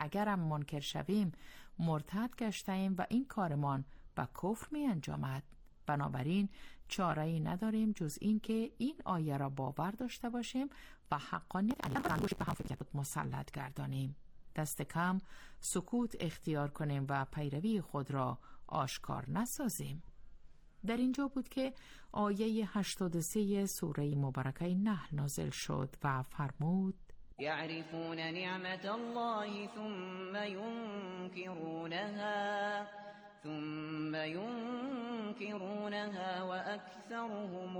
اگرم منکر شویم مرتد گشتیم و این کارمان به کفر می انجامد. بنابراین چاره‌ای نداریم جز این که این آیه را باور داشته باشیم و حقانیت انگوش به هم فکرت مسلط گردانیم. دست کم سکوت اختیار کنیم و پیروی خود را آشکار نسازیم. در اینجا بود که آیه 83 سوره مبارکه نحل نازل شد و فرمود: یعرفون نعمت الله ثم ينكرونها واكثرهم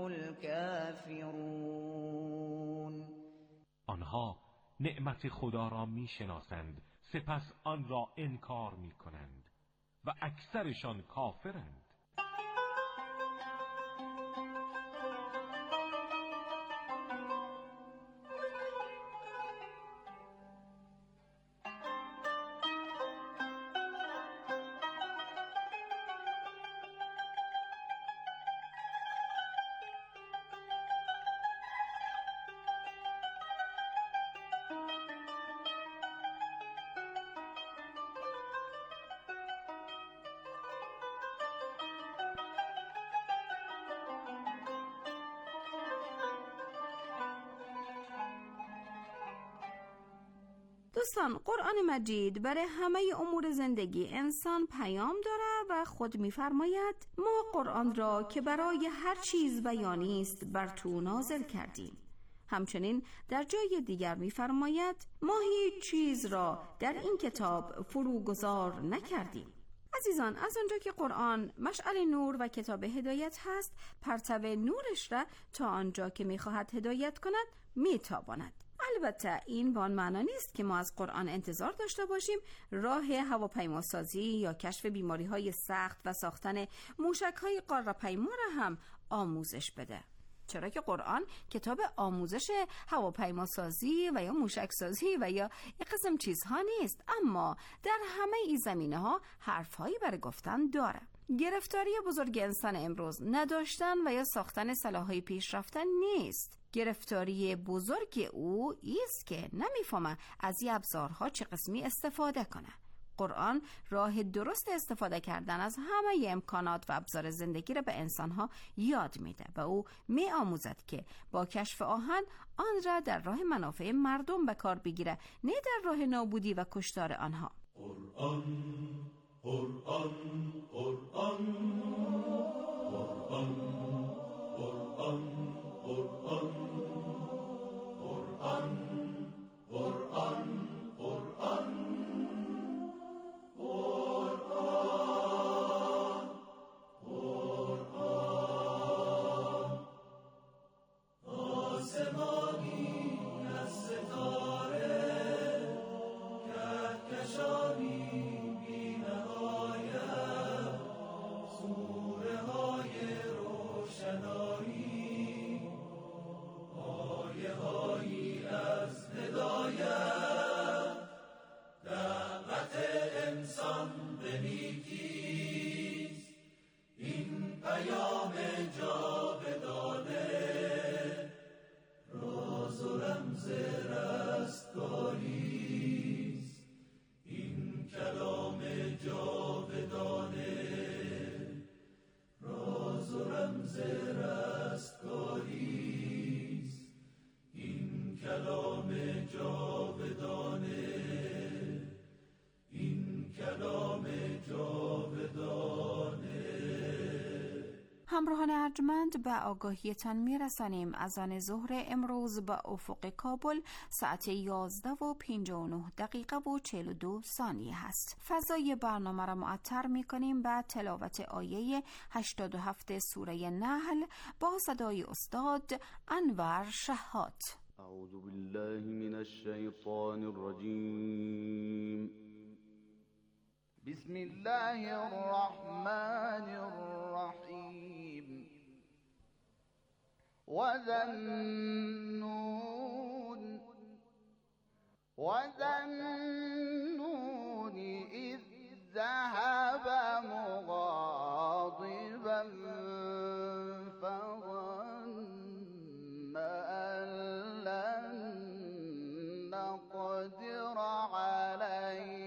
الكافرون. آنها نعمت خدا را میشناسند سپس آن را انکار میکنند و اکثرشان کافرند. دوستان، قرآن مجید برای همه امور زندگی انسان پیام داره و خود می‌فرماید ما قرآن را که برای هر چیز بیانی است بر تو نازل کردیم. همچنین در جای دیگر می‌فرماید ما هیچ چیز را در این کتاب فروگذار نکردیم. عزیزان، از آنجا که قرآن مشعل نور و کتاب هدایت هست، پرتو نورش را تا آنجا که می‌خواهد هدایت کند می‌تاباند. البته این به آن معنا نیست که ما از قرآن انتظار داشته باشیم راه هواپیماسازی یا کشف بیماری‌های سخت و ساختن موشک‌های قاره‌پیما را هم آموزش بده. چرا که قرآن کتاب آموزش هواپیماسازی و یا موشکسازی و یا یک قسم چیزها نیست، اما در همه این زمینه‌ها حرف‌هایی برای گفتن داره. گرفتاری بزرگ انسان امروز نداشتن و یا ساختن سلاح‌های پیشرفتن نیست. گرفتاری بزرگ او ایست که نمیفهمه از این ابزارها چه قسمی استفاده کنه. قرآن راه درست استفاده کردن از همه امکانات و ابزار زندگی را به انسانها یاد میده و او می آموزد که با کشف آهن آن را در راه منافع مردم به کار بگیره، نه در راه نابودی و کشتار آنها. قرآن قرآن قرآن قرآن قرآن قرآن قرآن قرآن قرآن قرآن قرآن آسمانی از ستاره کهکشانی بی نهایت سوره های روشنایی آیه هایی از هدایت دعوت انسان به نیکیست این پیام جاودانه راز و رمز رستگاریست این کلام جاودانه راز و رمز رستگاریست این کلام جاودانه این کلام جاودانه. همراهان ارجمند، به آگاهیتان میرسانیم از آن ظهر امروز به افق کابل ساعت 11:59 و 42 ثانیه هست. فضای برنامه را معطر میکنیم به تلاوت آیه 87 سوره نحل با صدای استاد انور شهاد. اعوذ بالله من الشیطان الرجیم. بسم الله الرحمن الرحیم. وذنون اذ ذهب مغاضبا فظن أن لن نقدر عليه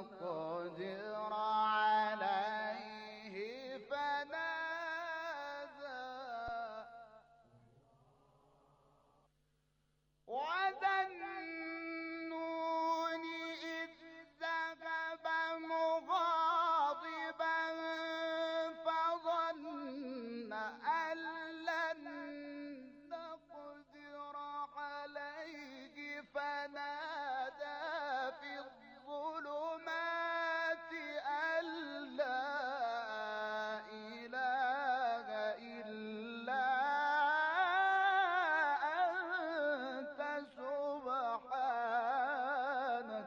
نقدر عليه فنادى وذنون إذ ذهب مغاضبا فظن أن لن نقدر عليه فنادى في الظلمات أن لا إله إلا أنت سبحانك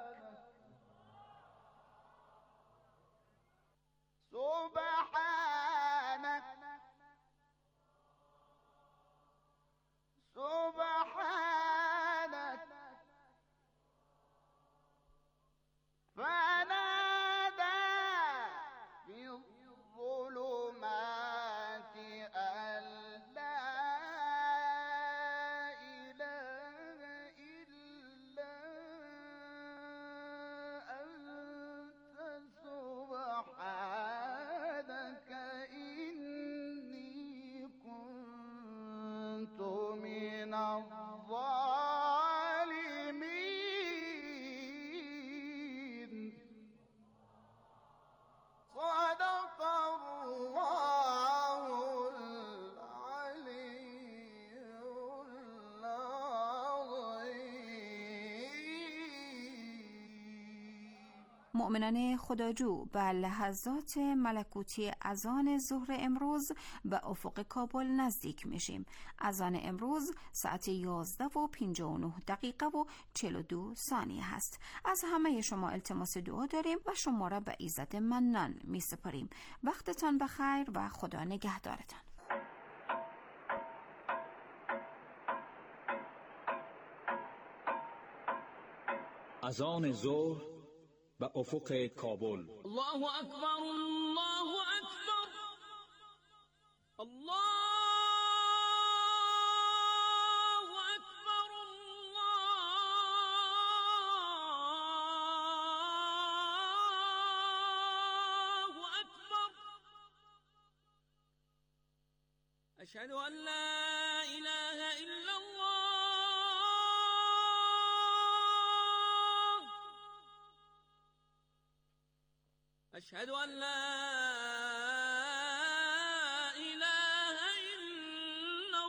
فنادى في الظلمات أن لا إله إلا أنت سبحانك إني كنت من الظالمين. صدق الله العلي العظيم. مؤمنان خداجو به لحظات ملکوتی اذان ظهر امروز به افق کابل نزدیک میشیم. اذان امروز ساعت 11:59 و 42 ثانیه هست. از همه شما التماس دعا داریم و شما را به ایزد منان می سپاریم. وقتتان بخیر و خدا نگهدارتان. اذان ظهر به افق کابل. الله اکبر، الله اکبر، الله اکبر، الله اکبر. اشهد ان لا اله الا الله. أشهد أن لا إله إلا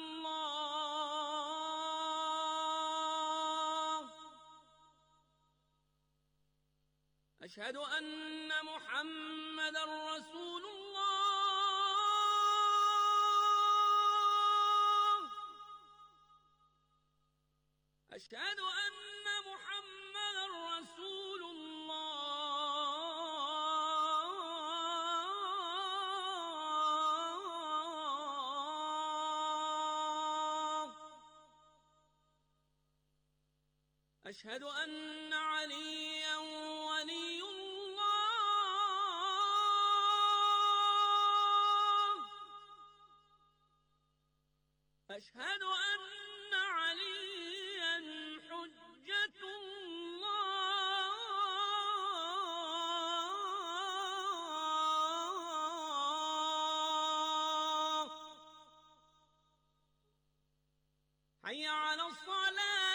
الله. أشهد أن محمدا رسول الله. أشهد أن محمدا رسول الله. أشهد أن عليا ولي الله. أشهد أن عليا حجة الله. حي على الصلاة.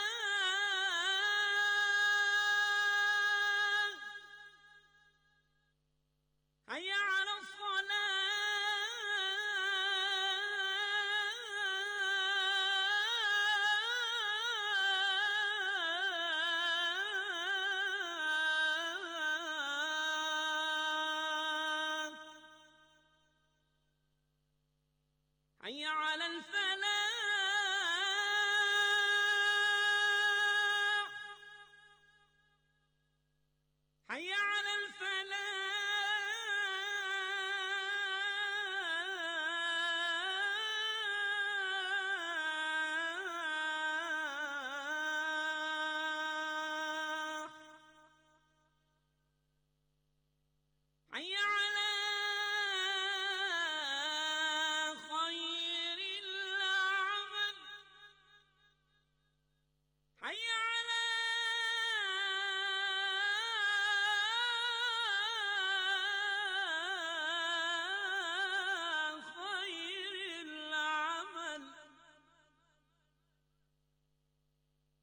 حي على الصلاة. حي على الفلاح.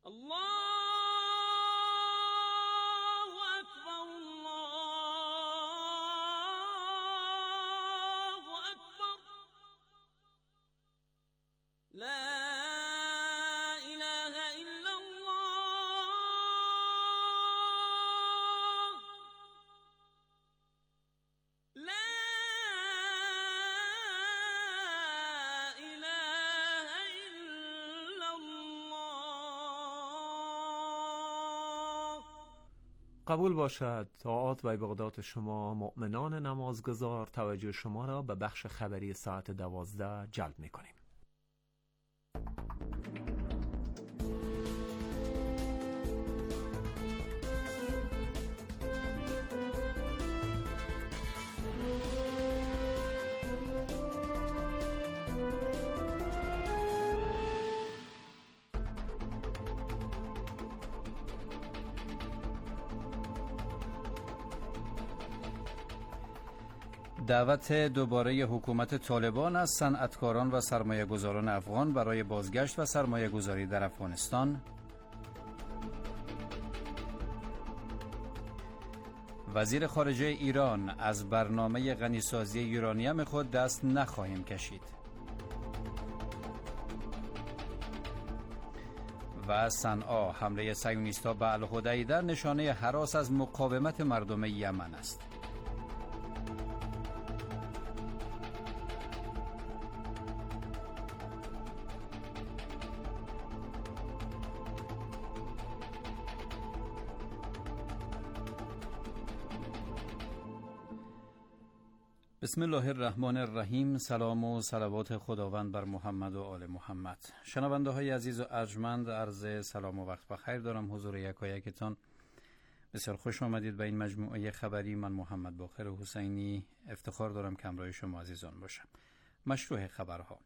الله اکبر الله اکبر لا اله الا الله لا اله الا الله. قبول باشد طاعات و عبادات شما مؤمنان نمازگزار. توجه شما را به بخش خبری ساعت 12 جلب می‌کنیم. دعوت دوباره حکومت طالبان از صنعتکاران و سرمایه‌گذاران افغان برای بازگشت و سرمایه‌گذاری در افغانستان. وزیر خارجه ایران: از برنامه غنیسازی یورانیم خود دست نخواهیم کشید. و صنعا: حمله صهیونیست‌ها به الحدیده نشانه هراس از مقاومت مردم یمن است. بسم الله الرحمن الرحیم. سلام و صلوات خداوند بر محمد و آل محمد. شنونده های عزیز و ارجمند، عرض سلام و وقت بخیر دارم حضور یکایکتان. بسیار خوش آمدید به این مجموعه خبری. من محمد باقر حسینی افتخار دارم که همراه شما عزیزان باشم. مشروع خبرها: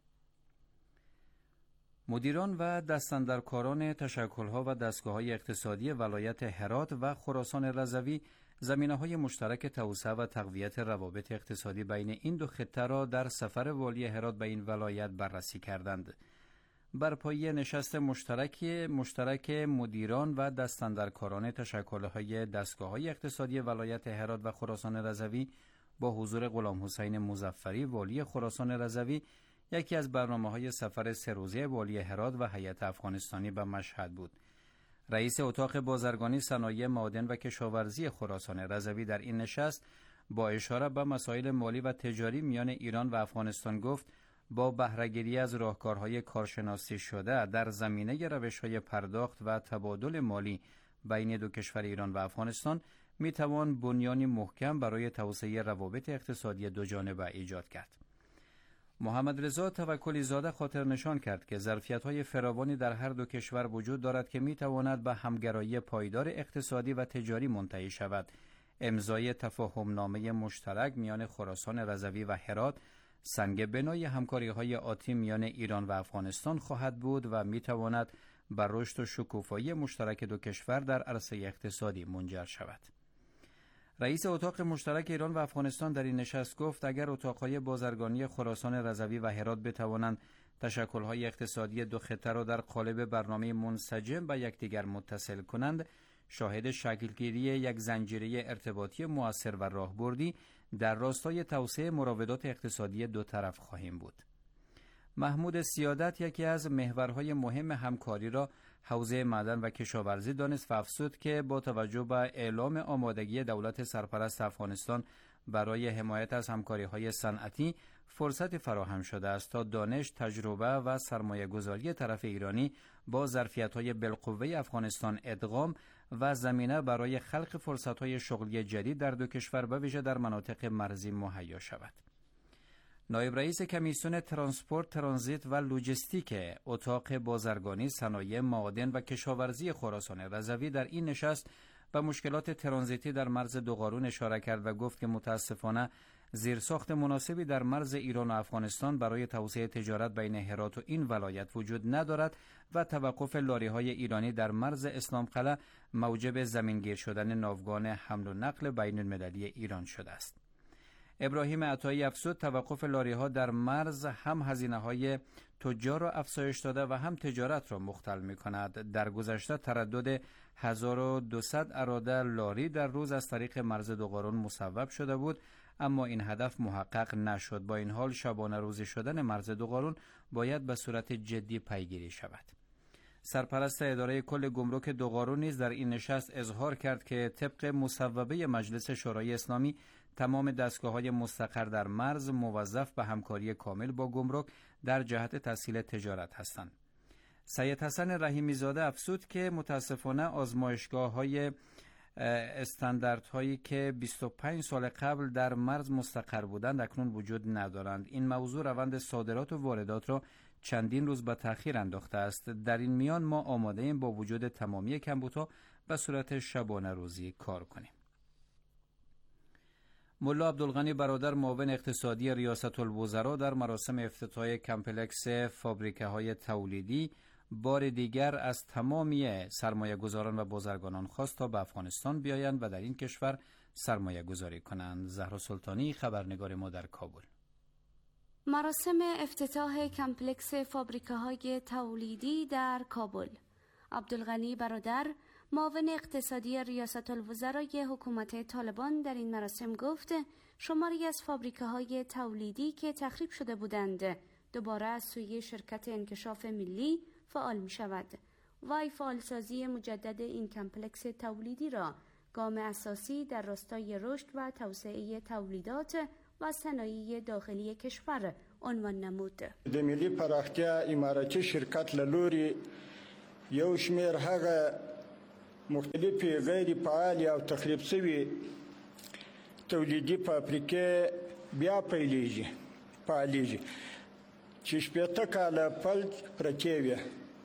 مدیران و دستاندرکاران تشکل‌ها و دستگاه‌های اقتصادی ولایت هرات و خراسان رضوی زمینه‌های مشترک توسعه و تقویت روابط اقتصادی بین این دو خطه را در سفر والی هرات به این ولایت بررسی کردند. برپایی نشست مشترک مدیران و دستاندرکاران تشکل‌های دستگاه‌های اقتصادی ولایت هرات و خراسان رضوی با حضور غلام حسین مظفری والی خراسان رضوی یکی از برنامه‌های سفر 3 روزه والی هرات و هیئت افغانستانی به مشهد بود. رئیس اتاق بازرگانی، صنایع معدن و کشاورزی خراسان رضوی در این نشست با اشاره به مسائل مالی و تجاری میان ایران و افغانستان گفت با بهره‌گیری از راهکارهای کارشناسی شده در زمینه روش‌های پرداخت و تبادل مالی بین دو کشور ایران و افغانستان میتوان بنیانی محکم برای توسعه روابط اقتصادی دو جانبه ایجاد کرد. محمد رضا توکلی زاده خاطر نشان کرد که ظرفیت‌های فراوانی در هر دو کشور وجود دارد که می‌تواند به همگرایی پایدار اقتصادی و تجاری منتهی شود. امضای تفاهم‌نامه مشترک میان خراسان رضوی و هرات سنگ بنای همکاری‌های آتی میان ایران و افغانستان خواهد بود و می‌تواند به رشد و شکوفایی مشترک دو کشور در عرصه اقتصادی منجر شود. رئیس اتاق مشترک ایران و افغانستان در این نشست گفت اگر اتاقهای بازرگانی خراسان رضوی و هرات بتوانند تشکل‌های اقتصادی دو خطه را در قالب برنامه منسجم به یکدیگر متصل کنند، شاهد شکلگیری یک زنجیره ارتباطی مؤثر و راهبردی در راستای توسعه مراودات اقتصادی دو طرف خواهیم بود. محمود سیادت یکی از محورهای مهم همکاری را حوزه معدن و کشاورزی دانست و افزود که با توجه به اعلام آمادگی دولت سرپرست افغانستان برای حمایت از همکاری‌های صنعتی فرصت فراهم شده است تا دانش، تجربه و سرمایه‌گذاری طرف ایرانی با ظرفیت‌های بالقوه افغانستان ادغام و زمینه برای خلق فرصت‌های شغلی جدید در دو کشور به ویژه در مناطق مرزی مهیا شود. نایب رئیس کمیسیون ترانسپورت، ترانزیت و لوجستیک اتاق بازرگانی، صنایع معدن و کشاورزی خراسان رضوی در این نشست به مشکلات ترانزیتی در مرز دوقارون اشاره کرد و گفت که متاسفانه زیرساخت مناسبی در مرز ایران و افغانستان برای توسعه تجارت بین هرات و این ولایت وجود ندارد و توقف لاری‌های ایرانی در مرز اسلام قلعه موجب زمینگیر شدن ناوگان حمل و نقل بین المللی ایران شده است. ابراهیم عطایی افزود توقف لاری‌ها در مرز هم هزینه‌های تجار را افزایش داده و هم تجارت را مختل می‌کند. در گذشته تردد 1200 اراده لاری در روز از طریق مرز دوقارون مصوب شده بود، اما این هدف محقق نشد. با این حال شبانه روزی شدن مرز دوقارون باید به صورت جدی پیگیری شود. سرپرست اداره کل گمرک دوقارون نیز در این نشست اظهار کرد که طبق مصوبه مجلس شورای اسلامی تمام دستگاه‌های مستقر در مرز موظف به همکاری کامل با گمرک در جهت تسهیل تجارت هستند. سید حسن رحیمی زاده افزود که متاسفانه آزمایشگاه‌های استانداردهایی که 25 سال قبل در مرز مستقر بودند اکنون وجود ندارند. این موضوع روند صادرات و واردات را چندین روز به تأخیر انداخته است. در این میان ما آماده ایم با وجود تمامی کمبودها به صورت شبانه روزی کار کنیم. ملا عبدالغنی برادر معاون اقتصادی ریاست الوزراء در مراسم افتتاح کمپلکس فابریکه‌های تولیدی بار دیگر از تمامی سرمایه‌گذاران و بازرگانان خواست تا به افغانستان بیایند و در این کشور سرمایه گذاری کنند. زهرا سلطانی خبرنگار ما در کابل. مراسم افتتاح کمپلکس فابریکه‌های تولیدی در کابل. عبدالغنی برادر معاون اقتصادی ریاست الوزراء حکومت طالبان در این مراسم گفت شماری از فابریکه‌های تولیدی که تخریب شده بودند دوباره از سوی شرکت انکشاف ملی فعال می شود. وی فعالسازی مجدد این کمپلکس تولیدی را گام اساسی در راستای رشد و توسعه تولیدات و صنایع داخلی کشور عنوان نمود. د ملي پراختیا اماراتي شرکت له لوري یو شمېر هغه مختلفې غیر فعال او تخریب شوي تولیدي فابریکې بیا فعالیږي چې شپېته کاله فلج پرتې وې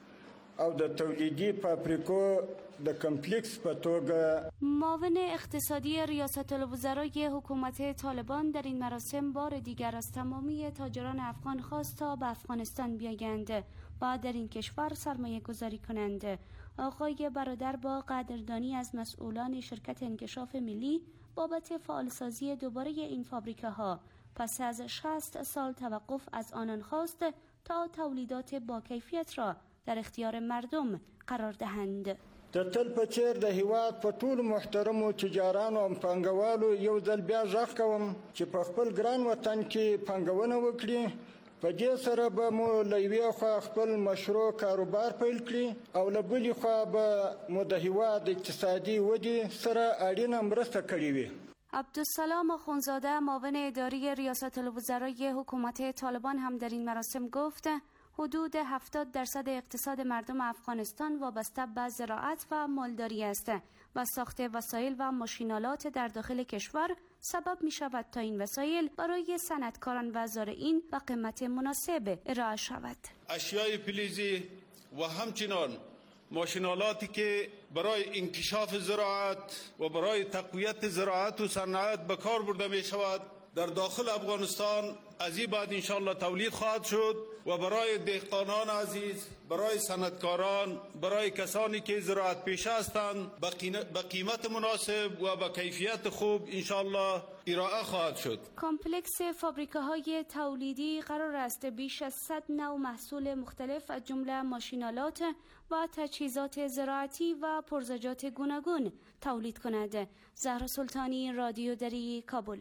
او د تولیدي فابریکو د کمپلکس په توګه. معاون اقتصادی ریاست الوزراء حکومت طالبان در این مراسم بار دیگر از تمامی تاجران افغان خواست تا به افغانستان بیایند و در این کشور سرمایه گذاری کنند. آقای برادر با قدردانی از مسئولان شرکت انکشاف ملی بابت فعالسازی دوباره این فابریکه ها پس از 60 سال توقف از آنان خواست تا تولیدات با کیفیت را در اختیار مردم قرار دهند. د تل په څیر د هیواد په ټولو محترمو تجارانو او پانګوالو یو ځل بیا غږ کوم چې په خپل ګران وطن کې پانګونه وکړي. په دې سره به مو له یوې خوا خپل مشروع کاروبار پیل کړي او له بلې خوا به مو د هیواد اقتصادي ودې سره اړینه مرسته کړې وي. عبدالسلام آخونزاده معاون اداری ریاست الوزراء حکومت طالبان هم در این مراسم گفت حدود 70% اقتصاد مردم افغانستان وابسته به زراعت و مالداری است و ساخت وسایل و ماشینالات در داخل کشور سبب می شود تا این وسایل برای صنعتکاران و زارعین به قیمت مناسب ارائه شود. اشیای فلزی و همچنان ماشینالاتی که برای انکشاف زراعت و برای تقویت زراعت و صنعت به کار برده می شود در داخل افغانستان از این بعد انشاءالله تولید خواهد شد و برای دهقانان عزیز، برای صنعتکاران، برای کسانی که زراعت پیشه هستند به قیمت مناسب و به کیفیت خوب انشاءالله ارائه خواهد شد. کمپلکس فابریکه‌های تولیدی قرار است بیش از 100 نوع محصول مختلف از جمله ماشینالات و تجهیزات زراعتی و پرزجات گوناگون تولید کند. زهرا سلطانی، رادیو دری، کابل.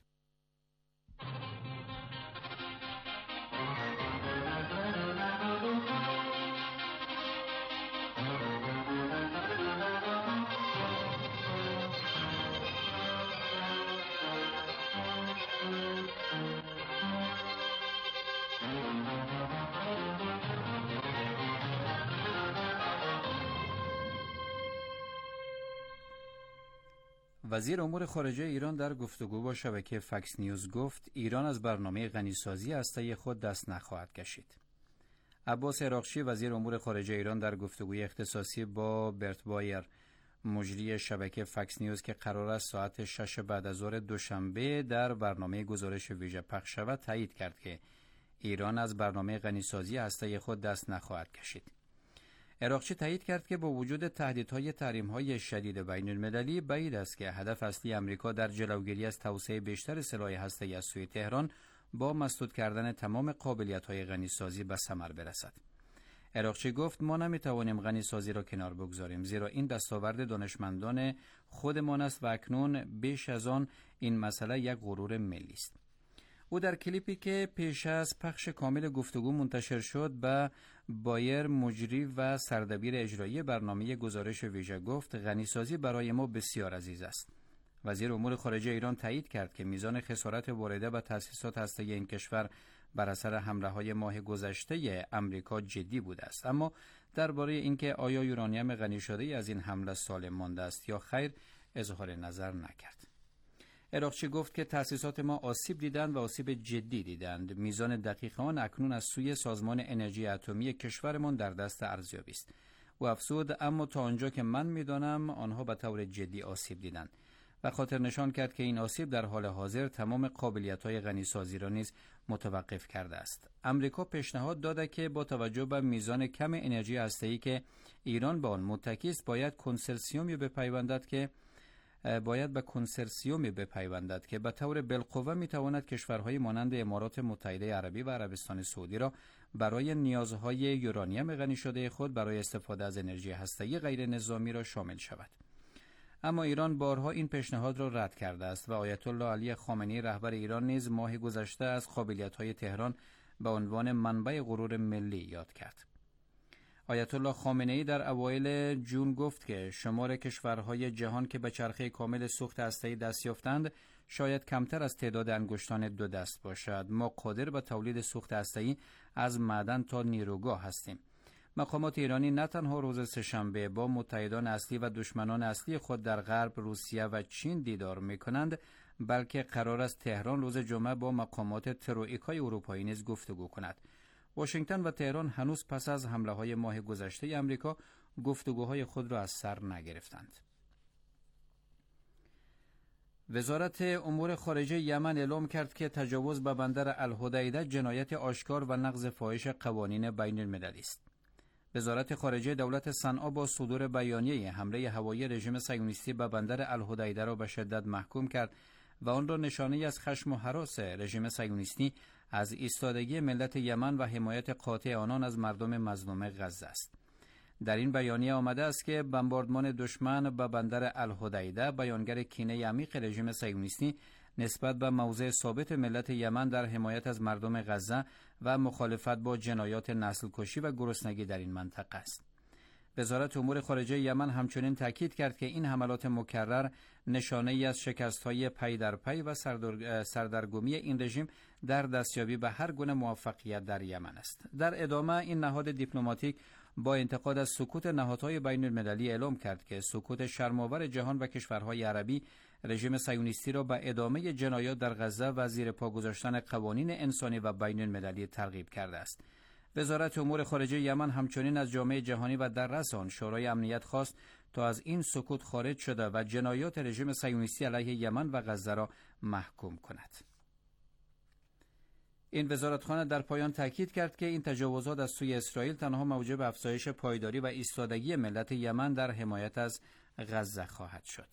وزیر امور خارجه ایران در گفتگو با شبکه فکس نیوز گفت ایران از برنامه غنیسازی هسته‌ای خود دست نخواهد کشید. عباس عراقچی وزیر امور خارجه ایران در گفتگوی اختصاصی با برت بایر مجری شبکه فکس نیوز که قرار است ساعت 6 بعد از ظهر دوشنبه در برنامه گزارش ویژه پخش شود تایید کرد که ایران از برنامه غنیسازی هسته‌ای خود دست نخواهد کشید. عراقچی تایید کرد که با وجود تهدیدهای تحریم‌های شدید بین‌المللی، بعید است که هدف اصلی آمریکا در جلوگیری از توسعه بیشتر سلاح هسته‌ای از سوی تهران با مسدود کردن تمام قابلیت‌های غنیسازی به ثمر برسد. عراقچی گفت ما نمی‌توانیم غنیسازی را کنار بگذاریم، زیرا این دستاورد دانشمندان خودمان است و اکنون بیش از آن این مسئله یک غرور ملی است. او در کلیپی که پیش از پخش کامل گفتگو منتشر شد به بایر مجری و سردبیر اجرایی برنامه گزارش ویژه گفت غنیسازی برای ما بسیار عزیز است. وزیر امور خارجه ایران تایید کرد که میزان خسارت وارده به تأسیسات هسته‌ای این کشور بر اثر حمله‌های ماه گذشته امریکا جدی بوده است، اما درباره اینکه آیا یورانیم غنی شده از این حمله سالم مانده است یا خیر اظهار نظر نکرد. عراقچی گفت که تأسیسات ما آسیب دیدند و آسیب جدی دیدند. میزان دقیق آن اکنون از سوی سازمان انرژی اتمی کشورمان در دست ارزیابی است. او افزود اما تا آنجا که من میدانم آنها به طور جدی آسیب دیدند و خاطر نشان کرد که این آسیب در حال حاضر تمام قابلیت‌های غنیسازی را نیز متوقف کرده است. امریکا پیشنهاد داده که با توجه به میزان کم انرژی هسته‌ای که ایران به آن متکی است باید به کنسرسیومی بپیوندد که به طور بالقوه میتواند کشورهای مانند امارات متحده عربی و عربستان سعودی را برای نیازهای یورانیم غنی شده خود برای استفاده از انرژی هسته‌ای غیر نظامی را شامل شود. اما ایران بارها این پیشنهاد را رد کرده است و آیت الله علی خامنه‌ای رهبر ایران نیز ماه گذشته از قابلیت‌های تهران به عنوان منبع غرور ملی یاد کرد. آیت الله خامنه‌ای در اوایل جون گفت که شمار کشورهای جهان که به چرخه کامل سوخت هسته‌ای دست یافتند شاید کمتر از تعداد انگشتان دو دست باشد. ما قادر به تولید سوخت هسته‌ای از معدن تا نیروگاه هستیم. مقامات ایرانی نه تنها روز سه‌شنبه با متحدان اصلی و دشمنان اصلی خود در غرب، روسیه و چین دیدار می‌کنند، بلکه قرار است تهران روز جمعه با مقامات تروئیکای اروپایی نیز گفتگو کند. واشنگتن و تهران هنوز پس از حمله‌های ماه گذشته آمریکا گفتگوهای خود را از سر نگرفتند. وزارت امور خارجه یمن اعلام کرد که تجاوز به بندر الحدیده جنایت آشکار و نقض فاحش قوانین بین المللی است. وزارت خارجه دولت صنعا با صدور بیانیه حمله هوایی رژیم صهیونیستی به بندر الحدیده را به شدت محکوم کرد و آن را نشانه‌ای از خشم و هراس رژیم صهیونیستی از ایستادگی ملت یمن و حمایت قاطع آنان از مردم مظلوم غزه است. در این بیانیه آمده است که بمباردمان دشمن به بندر الحدیده بیانگر کینه عمیق رژیم صهیونیستی نسبت به موضع ثابت ملت یمن در حمایت از مردم غزه و مخالفت با جنایات نسل‌کشی و گرسنگی در این منطقه است. وزارت امور خارجه یمن همچنین تاکید کرد که این حملات مکرر نشانه‌ای از شکست‌های پی در پی و سردرگمی این رژیم در دستیابی به هر گونه موفقیت در یمن است. در ادامه این نهاد دیپلماتیک با انتقاد از سکوت نهادهای بین المللی اعلام کرد که سکوت شرم‌آور جهان و کشورهای عربی رژیم صهیونیستی را به ادامه جنایات در غزه و زیر پا گذاشتن قوانین انسانی و بین المللی ترغیب کرده است. وزارت امور خارجه یمن همچنین از جامعه جهانی و در رأس آن شورای امنیت خواست تا از این سکوت خارج شده و جنایات رژیم صهیونیستی علیه یمن و غزه را محکوم کند. این وزارتخانه در پایان تاکید کرد که این تجاوزات از سوی اسرائیل تنها موجب افزایش پایداری و ایستادگی ملت یمن در حمایت از غزه خواهد شد.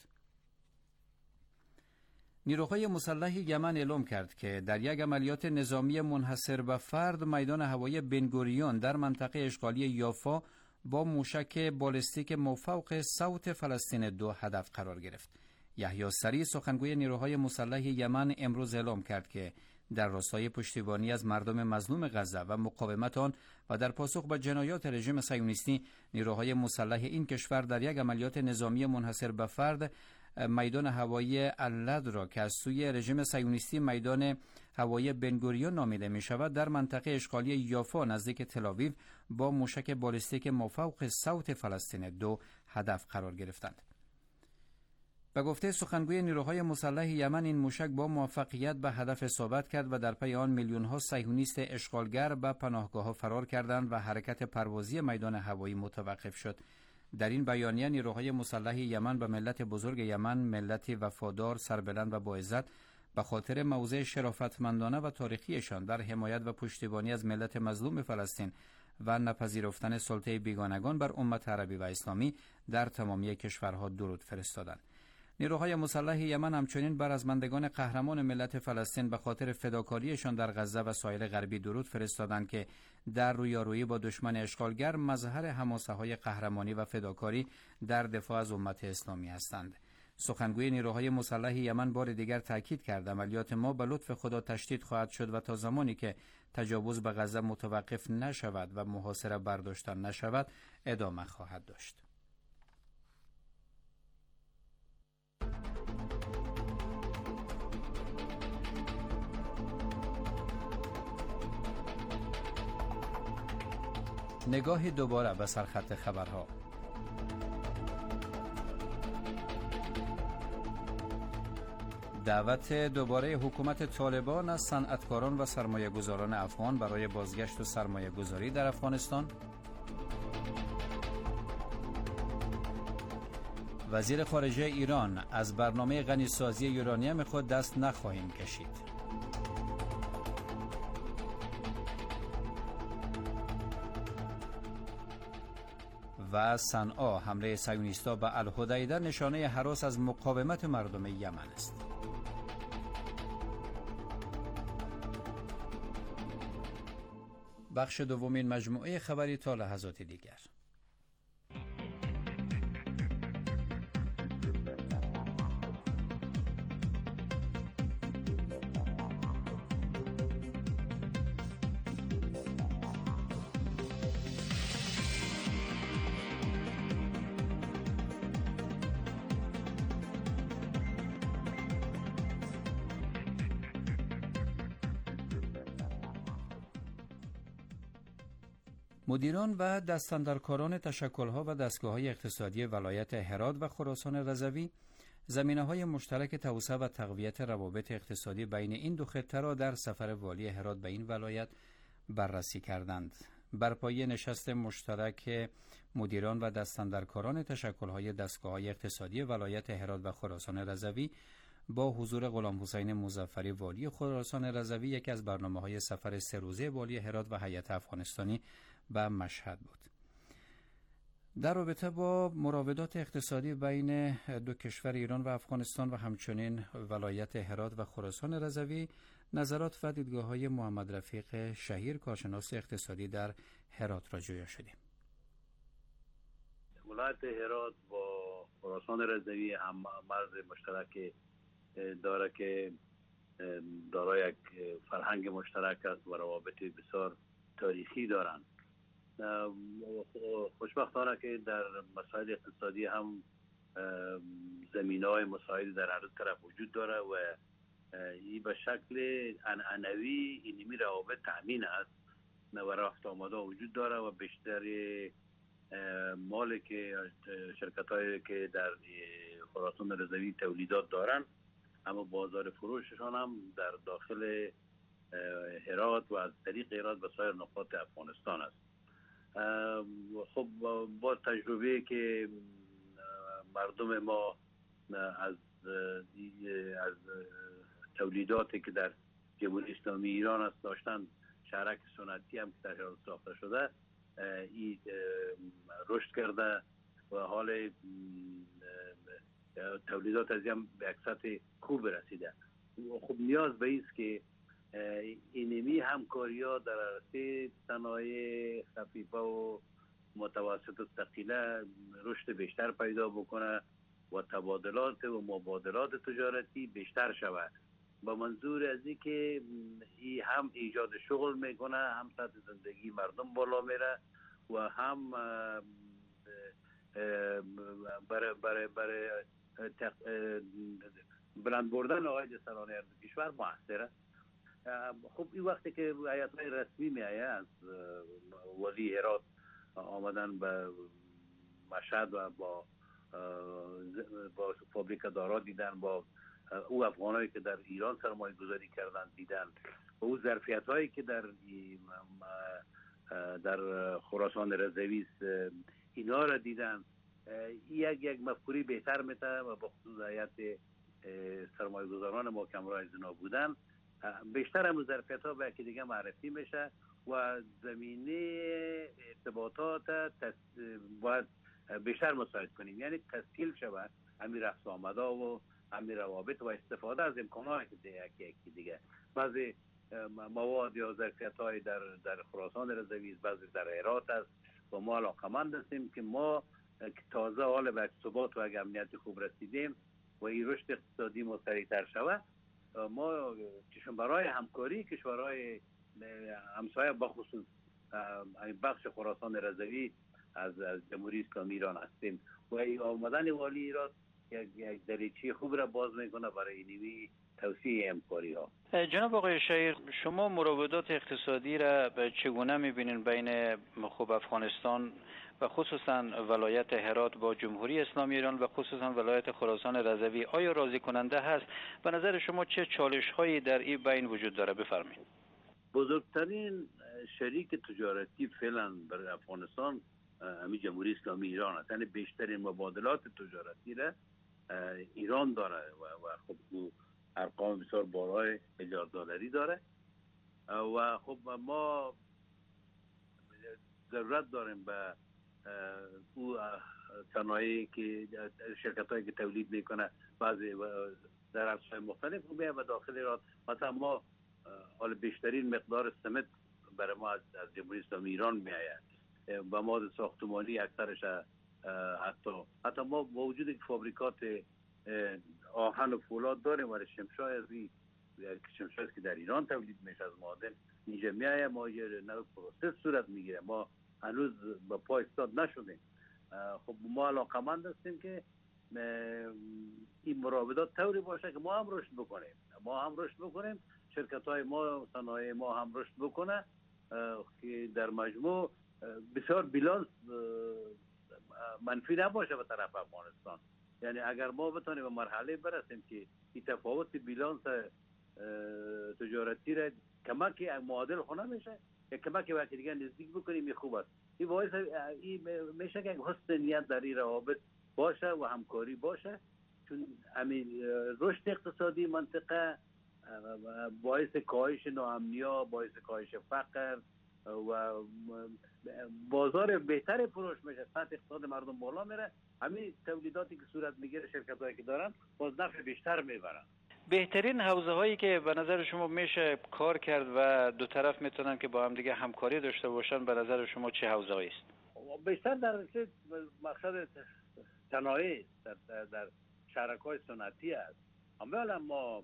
نیروهای مسلح یمن اعلام کرد که در یک عملیات نظامی منحصر به فرد میدان هوایی بنگوریون در منطقه اشغالی یافا با موشک بالستیک مافوق صوت فلسطین 2 هدف قرار گرفت. یحیی سری سخنگوی نیروهای مسلح یمن امروز اعلام کرد که در راستای پشتیبانی از مردم مظلوم غزه و مقاومت آن و در پاسخ به جنایات رژیم صهیونیستی نیروهای مسلح این کشور در یک عملیات نظامی منحصر به فرد میدان هوایی اللد را که از سوی رژیم صهیونیستی میدان هوایی بنگوریون نامیده می شود در منطقه اشغالی یافا نزدیک تل‌آویو با موشک بالستیک مافوق صوت فلسطین 2 هدف قرار گرفتند. به گفته سخنگوی نیروهای مسلح یمن این موشک با موفقیت به هدف اصابت کرد و در پی آن میلیون‌ها صهیونیست اشغالگر به پناهگاه‌ها فرار کردند و حرکت پروازی میدان هوایی متوقف شد. در این بیانیه نیروهای مسلح یمن به ملت بزرگ یمن، ملتی وفادار، سربلند و باعزت به خاطر موضع شرافتمندانه و تاریخیشان در حمایت و پشتیبانی از ملت مظلوم فلسطین و نپذیرفتن سلطه بیگانگان بر امت عربی و اسلامی در تمامی کشورها درود فرستادند. نیروهای مسلح یمن همچنین بر رزمندگان قهرمان ملت فلسطین به خاطر فداکاریشان در غزه و ساحل غربی درود فرستادند که در رویارویی با دشمن اشغالگر مظهر حماسه‌های قهرمانی و فداکاری در دفاع از امت اسلامی هستند. سخنگوی نیروهای مسلح یمن بار دیگر تاکید کرد عملیات ما به لطف خدا تشدید خواهد شد و تا زمانی که تجاوز به غزه متوقف نشود و محاصره برداشته نشود ادامه خواهد داشت. نگاه دوباره به سرخط خبرها. دعوت دوباره حکومت طالبان از صنعتکاران و سرمایه‌گذاران افغان برای بازگشت و سرمایه‌گذاری در افغانستان. وزیر خارجه ایران: از برنامه غنیسازی یورانیم خود دست نخواهیم کشید. و صنعا: حمله صهیونیست‌ها به الحدیده نشانه هراس از مقاومت مردم یمن است. بخش دومین مجموعه خبری تا لحظات دیگر. مدیران و دستاندرکاران تشکل‌ها و دستگاه‌های اقتصادی ولایت هرات و خراسان رضوی زمینه‌های مشترک توسعه و تقویت روابط اقتصادی بین این دو خطه را در سفر والی هرات به این ولایت بررسی کردند. برپایی نشست مشترک مدیران و دستاندرکاران تشکل‌های دستگاه‌های اقتصادی ولایت هرات و خراسان رضوی با حضور غلام حسین مظفری والی خراسان رضوی یکی از برنامه‌های سفر 3 روزه والی هرات و هیئت افغانستانی به مشهد بود. در رابطه با مراودات اقتصادی بین دو کشور ایران و افغانستان و همچنین ولایت هرات و خراسان رضوی نظرات و دیدگاه‌های محمد رفیق شهیر کارشناس اقتصادی در هرات را جویا شدیم. ولایت هرات با خراسان رضوی هم مرز مشترک داره که دارای یک فرهنگ مشترک است و روابط بسیار تاریخی دارند. خوشبختانه که در مسائل اقتصادی هم زمینه‌های مساعد در هر طرف وجود داره و این به شکل عنعنوی اینمی روابط تأمین است و رفت آمده وجود داره و بیشتر مال که شرکت‌هایی که در خراسان رضوی تولیدات دارن اما بازار فروششان هم در داخل هرات و از طریق هرات به سایر نقاط افغانستان است. خب با تجربه که مردم ما از تولیداتی که در جمهوری اسلامی ایران است داشتن، شهرک سنتی هم که در هرات ساخته شده این رشد کرده و حال تولیدات از هم به یک سطح خوب رسیده. خب نیاز به ایست که اینمی همکاری ها در عرصه صنایع خفیفه و متوسط و ثقیله رشد بیشتر پیدا بکنه و تبادلات و مبادلات تجارتی بیشتر شود با منظور از این که این هم ایجاد شغل میکنه، هم سطح زندگی مردم بالا میره و هم برای بلند بردن عاید سرانه ارض کشور موثره. خب این وقتی که هیئت‌های رسمی میآید از ولی هرات آمدن به مشهد و با فابریک دارا دیدن، با او افغانایی که در ایران سرمایه گذاری کردن دیدن، و او ظرفیت هایی که در خراسان رضوی اینا را دیدن، یک مفکوری بهتر میده و با خصوص هیئت سرمایه گذاران ما که همراه اینا بودن بیشتر هم ظرفیت ها به یکی دیگه معرفی میشه و زمینه ارتباطات باید بیشتر مساعد کنیم، یعنی تسهیل شود همین رفت آمدا و همین روابط و استفاده از امکانات یکی دیگه. بعضی مواد یا ظرفیت‌های در خراسان رضوی، بعضی در هرات است و ما علاقمند هستیم که ما تازه حال به ثبات و امنیت خوب رسیدیم و این رشد اقتصادی ما سریعتر شود. ما چشم برای همکاری کشورهای همسایه بخصوص بخش خراسان رضوی از جمهوری اسلامی ایران هستیم و آمدن والی ایران یک دریچه خوب را باز میکنه برای نیمی توسعه همکاری ها. جناب آقای شهیر، شما مراودات اقتصادی را چگونه میبینین بین خب افغانستان و خصوصا ولایت هرات با جمهوری اسلامی ایران و خصوصا ولایت خراسان رضوی؟ آیا راضی کننده هست؟ به نظر شما چه چالش هایی در این بین وجود داره؟ بفرمایید. بزرگترین شریک تجارتی فعلا برای افغانستان همین جمهوری اسلامی ایران است. یعنی بیشترین مبادلات تجارتی را ایران داره و خب ارقام بسیار بالای میلیارد دلاری داره و خب ما ضرورت داریم به او صنایعی که شرکت‌هایی که تولید میکنه بعضی در عرصه‌های مختلف و داخل ایران. مثلا ما حال بیشترین مقدار سمنت برای ما از جمهوری اسلامی ایران میآید و مواد ساختمانی اکثرش حتی ما با وجود فابریکات آهن و فولاد داریم ولی شمشای که در ایران تولید میشه از معادن اینجا میآید، ما یه نوع پروسس صورت میگیره، ما هنوز با پا ایستاد نشدیم. خب ما علاقمند هستیم که این مراودات طوری باشه که ما هم رشد بکنیم، شرکت های ما، صنایع ما هم رشد بکنه که در مجموع بسیار بیلانس منفی نباشه به طرف افغانستان. یعنی اگر ما بتونیم به مرحله برسیم که این تفاوت بیلانس تجارتی را کمک معادل خونه میشه یا کمک به یکی دیگه نزدیک بکنیم، این خوب است. این باعث میشه که حسن نیت در این روابط باشه و همکاری باشه، چون همین رشد اقتصادی منطقه باعث کاهش ناامنی، باعث کاهش فقر و بازار بهتر فروش میشه، سطح اقتصاد مردم بالا میره، همین تولیداتی که صورت میگیره شرکتایی که دارن باز نفع بیشتر میبرن. بهترین حوزه هایی که به نظر شما میشه کار کرد و دو طرف میتونن که با هم دیگه همکاری داشته باشن، به نظر شما چه حوزه هایی است؟ بیشتر در مقصد صنایع در شرکای صنعتی است. اما ما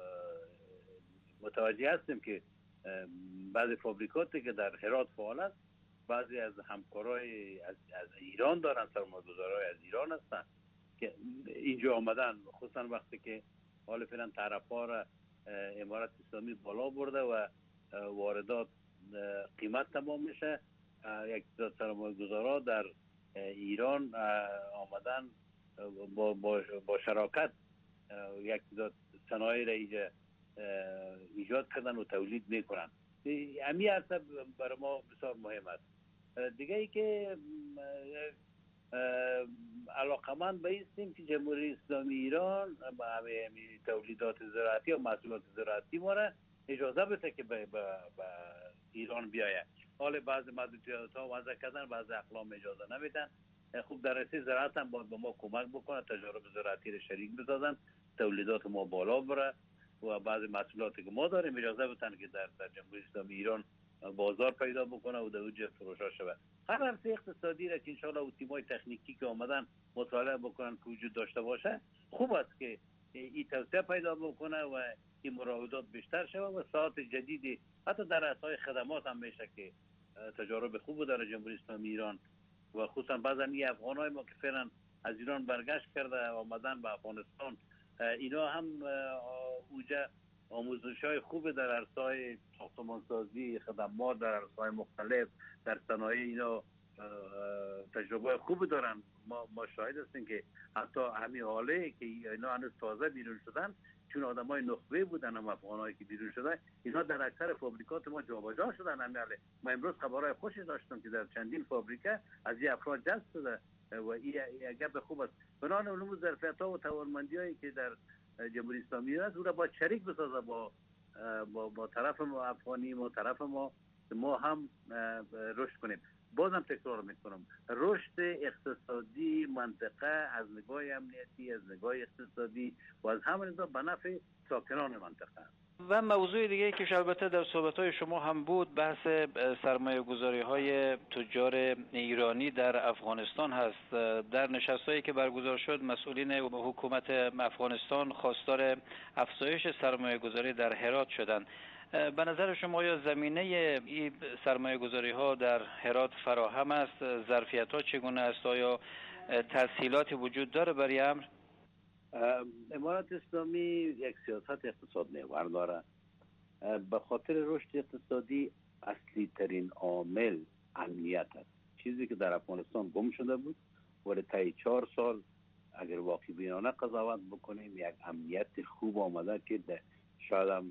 متوجه هستیم که بعضی فابریکاتی که در هرات فعال است، بعضی از همکارای از ایران دارن، سرمایه‌گذارای از ایران هستن که اینجا آمدن، خصوصا وقتی که حال فعلا طرف‌ها را امارت اسلامی بالا برده و واردات قیمت تمام میشه، یک تعداد سرمایه‌گذارا در ایران آمدن با شراکت یک تعداد صنایع را ایجاد کردن و تولید میکنن. همین اصلا برای ما بسیار مهم است. دیگه ای که علاقمند بایستیم که جمهوری اسلامی ایران با همین تولیدات زراعتی و محصولات زراعتی ما را اجازه بده که به ایران بیاید. حال بعضی محدودیت ها وضع کردن، بعضی اقلام اجازه نمیدن. خوب در راسته زراعت هم باید به ما کمک بکنه، تجارب زراعتی را شریک بسازن، تولیدات ما بالا بره و بعضی محصولاتی که ما داریم اجازه بدن که در جمهوری اسلامی ایران بازار پیدا بکنه و در اونجا فروش شود. هر عرصه اقتصادی را که ان شاءالله تیم‌های تکنیکی که آمدن مطالعه بکنن که وجود داشته باشه، خوب است که این توسعه پیدا بکنه و این مراودات بیشتر شود و ساعات جدیدی حتی در عرصه خدمات هم میشه که تجارب خوب داره جمهوری اسلامی ایران و خصوصا بعضا این افغانای ما که فعلا از ایران برگشت کرده آمدن به افغانستان، اینا هم اوجه آموزش‌های خوب در عرصه‌های ساختمانسازی، خدمات در عرصه‌های مختلف، در صنایع اینا تجربه خوب دارن. ما شاهد هستیم که حتی همین حاله که اینا هنوز تازه بیرون شدن، چون آدمای نخبه بودن، هم افغانایی که بیرون شدن، اینا در اکثر فابریکات ما جابجا شدن. همین ما امروز خبرهای خوشی داشتم که در چندین فابریکه از این افراد جذب شده و این گپ خوب است. بنابراین علوم ظرفیت‌ها و توانمندی‌هایی که در جمهوری اسلامی است او را با شریک بسازه با طرف ما افغانی و طرف ما ما هم رشد کنیم. بازم تکرار میکنم، رشد اقتصادی منطقه از نگاه امنیتی، از نگاه اقتصادی و از همین نظام به نفع ساکنان منطقه است. و موضوع دیگه که البته در صحبت‌های شما هم بود بحث سرمایه‌گذاری‌های تجار ایرانی در افغانستان هست. در نشست‌هایی که برگزار شد مسئولین حکومت افغانستان خواستار افزایش سرمایه‌گذاری در هرات شدند. به نظر شما یا زمینه این سرمایه‌گذاری‌ها در هرات فراهم است؟ ظرفیت‌ها چگونه است؟ آیا تسهیلاتی وجود داره برای امر؟ امارات اسلامی یک سیاست اقتصاد محور داره. به خاطر رشد اقتصادی اصلی ترین عامل امنیت است. چیزی که در افغانستان گم شده بود ولی طی 4 سال اگر واقعی بینانه قضاوت بکنیم یک امنیت خوب آمده که شاید هم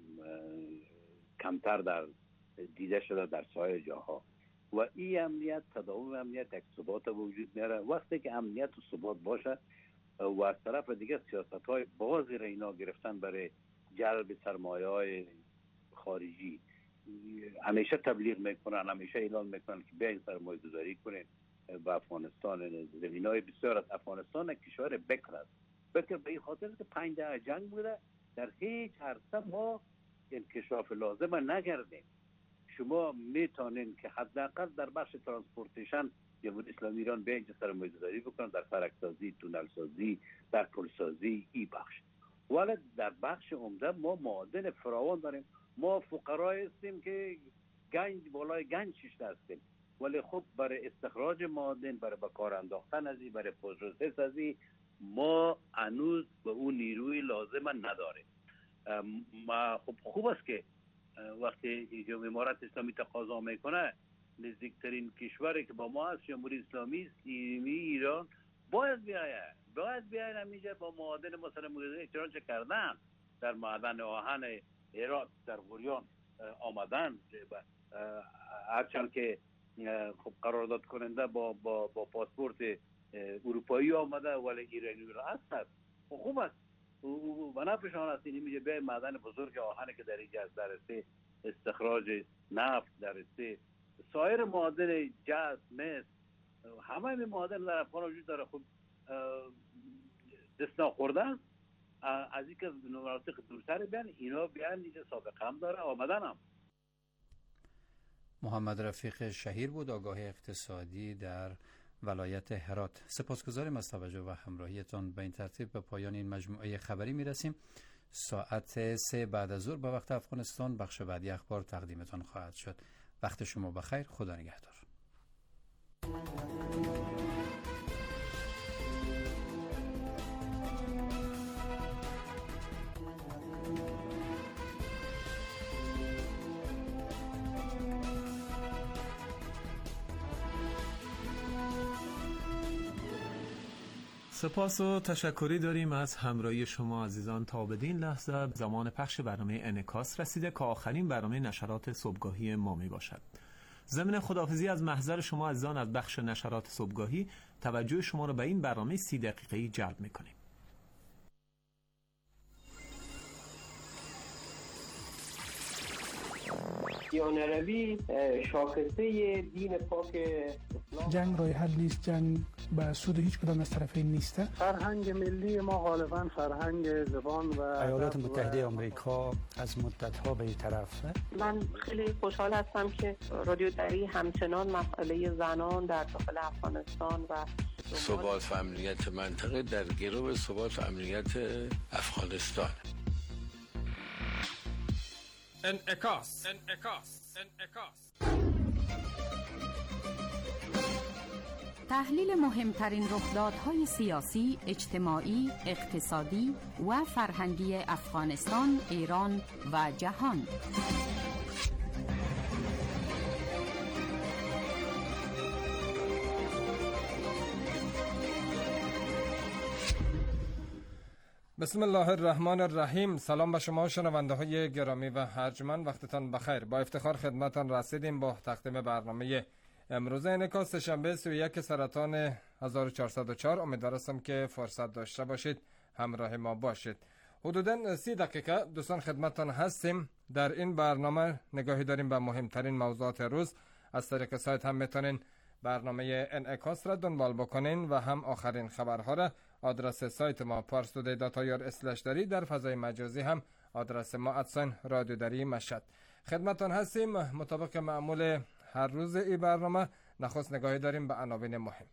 کمتر در دیده شده در سایر جاها و این امنیت، تداوم امنیت یک ثبات وجود میاره. وقتی که امنیت و ثبات باشه و از طرف دیگه سیاست‌های بازی را اینا گرفتن برای جلب سرمایه‌های خارجی، همیشه تبلیغ میکنن، همیشه اعلان میکنن که بیاین سرمایه گذاری کنین به افغانستان. زمینای بسیار از افغانستان کشور بکر است. بکر به این خاطر که 5 دهه جنگ بوده، در هیچ عرصه ما انکشاف لازم نکردیم. شما میتونین که حداقل در بخش ترانسپورتیشن جمهوری اسلامی ایران به اینجا سرمایه گذاری بکنن، در سرک‌سازی، تونل سازی، در پلسازی، ای بخش. ولی در بخش عمده ما معادن فراوان داریم. ما فقرای هستیم که گنج بالای گنج شیشته هستیم، ولی خب برای استخراج معادن، برای به کار انداختن ازی، برای پروسس ازی ما هنوز به اون نیروی لازم نداریم. خب خوب است که وقتی امارات اسلامی تقاضا میکنه، نزدیکترین کشوری که با ما هست جمهوری اسلامی است، ایران باید بیاید همینجا با معادن مثلا مورد چه کردن در معدن آهن هرات در غوریان آمدن، هرچند که خب قرارداد کننده با پاسپورت اروپایی آمده ولی ایرانی را هست. خوب است و نفعشان است. این میگه بیاید معدن بزرگ آهن که در اینجا در استخراج نفت، در سایر معادن جس، مس، همه این معادن در افغان وجود داره. خب دست نخوردن از این که مناطق دورتر بیان، اینا بیان اینجا سابقه هم داره، آمدن هم. محمد رفیق شهیر بود، آگاه اقتصادی در ولایت هرات. سپاسگزاریم از توجه و همراهیتان. به این ترتیب به پایان این مجموعه خبری میرسیم. ساعت 3 بعد از ظهر به وقت افغانستان بخش بعدی اخبار تقدیمتان خواهد شد. وقت شما بخیر. خدا نگهدار. سپاس و تشکری داریم از همراهی شما عزیزان. تا بدین لحظه زمان پخش برنامه انعکاس رسیده که آخرین برنامه نشرات صبحگاهی ما می باشد. ضمن خداحافظی از محضر شما عزیزان از بخش نشرات صبحگاهی توجه شما را به این برنامه 30 دقیقه‌ای جلب می کنیم. دیانروی شاخصه دین پاک اسلام. جنگ راه حل نیست، جنگ به سود هیچ کدام از طرفین نیست. فرهنگ ملی ما غالبا فرهنگ زبان و ایالات متحده آمریکا از مدت‌ها به این طرف. من خیلی خوشحال هستم که رادیو دری همچنان مسئله زنان در داخل افغانستان و ثبات و امنیت منطقه در گرو ثبات و امنیت افغانستان. انعکاس. تحلیل مهمترین رخدادهای سیاسی، اجتماعی، اقتصادی و فرهنگی افغانستان، ایران و جهان. بسم الله الرحمن الرحیم. سلام به شما شنونده های گرامی و ارجمند، وقتتان بخیر. با افتخار خدمتتان رسیدیم با تقدیم برنامه امروز انعکاس شنبه 31 سرطان 1404. امیدوارم که فرصت داشته باشید همراه ما باشید. حدوداً 30 دقیقه دوستان خدمتتان هستیم. در این برنامه نگاهی داریم به مهمترین موضوعات روز. از طریق سایت هم میتونین برنامه انعکاس را دنبال بکنین و هم آخرین خبرها را. آدرس سایت ما parstoday.ir/dari، در فضای مجازی هم آدرس ما @رادیو مشهد. خدمتتان هستیم. مطابق معمول هر روز این برنامه نخست نگاهی داریم به عناوین مهم.